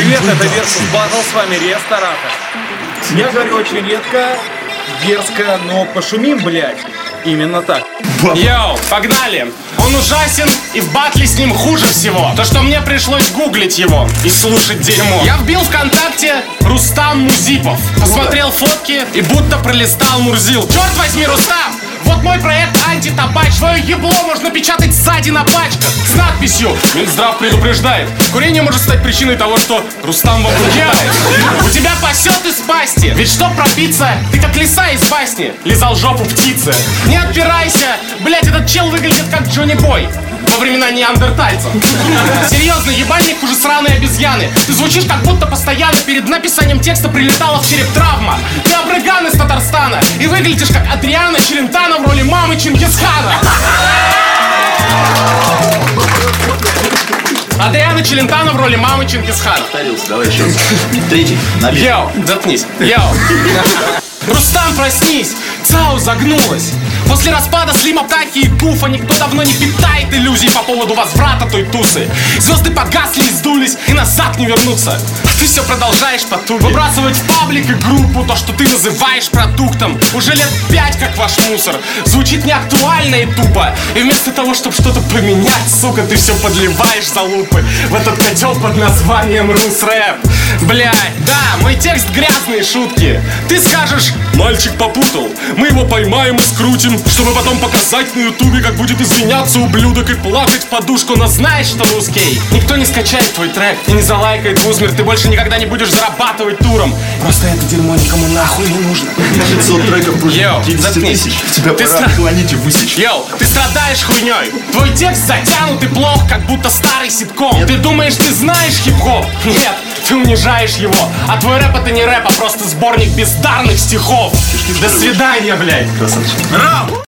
Привет, это Versus Battle, с вами Ресторатор. Я говорю очень редко, дерзко, но пошумим, блядь. Именно так. Йоу, погнали! Он ужасен, и в батле с ним хуже всего то, что мне пришлось гуглить его и слушать дерьмо. Я вбил ВКонтакте Рустам Музипов, посмотрел фотки и будто пролистал Мурзил. Черт возьми, Рустам! Вот мой проект антитабач. Твое ебло можно печатать сзади на пачках с надписью «Минздрав предупреждает». Курение может стать причиной того, что Рустам вам угнетает. У тебя пасет из пасти. Ведь чтоб пропиться, ты как лиса из басни лизал жопу птицы. Не отпирайся. Блять, этот чел выглядит как Джонни Бой во времена неандертальцев. Серьезно, ебальник хуже сраной обезьяны. Ты звучишь, как будто постоянно перед написанием текста прилетала в череп травма. Ты абрыган из Татарстана и выглядишь как Адриана Челентано в роли мамы Чингисхана. Адриана Челентано в роли мамы Чингисхана. Повторился, давай еще раз. Третий, набей. Йоу, заткнись, йоу. Рустам, проснись, ЦАО загнулась. После распада Слима, Птахи и Гуфа никто давно не питает иллюзий по поводу возврата той тусы. Звезды погасли и сдулись, и назад не вернуться. А ты все продолжаешь потуги выбрасывать в паблик и группу то, что ты называешь продуктом. Уже лет 5 как ваш мусор. Звучит неактуально и тупо. И вместо того, чтобы что-то поменять, сука, ты все подливаешь залупы в этот котел под названием Русрэп. Блядь, да, мой текст грязные шутки. Ты скажешь: мальчик попутал, мы его поймаем и скрутим, чтобы потом показать на ютубе, как будет извиняться ублюдок и плакать в подушку. Но знаешь, что русский? Никто не скачает твой трек и не залайкает в узмер. Ты больше никогда не будешь зарабатывать туром. Просто это дерьмо никому нахуй не нужно. 500 треков больше 50 тысяч. Тебя пора отклонить и высечь. Йоу, ты страдаешь хуйней. Твой текст затянут и плох, как будто старый ситком. Нет. Ты думаешь, ты знаешь хип-хоп? Нет, ты унижаешь его. А твой рэп — это не рэп, а просто сборник бездарных стихов. До свидания, блядь. Красавчик. Раунд!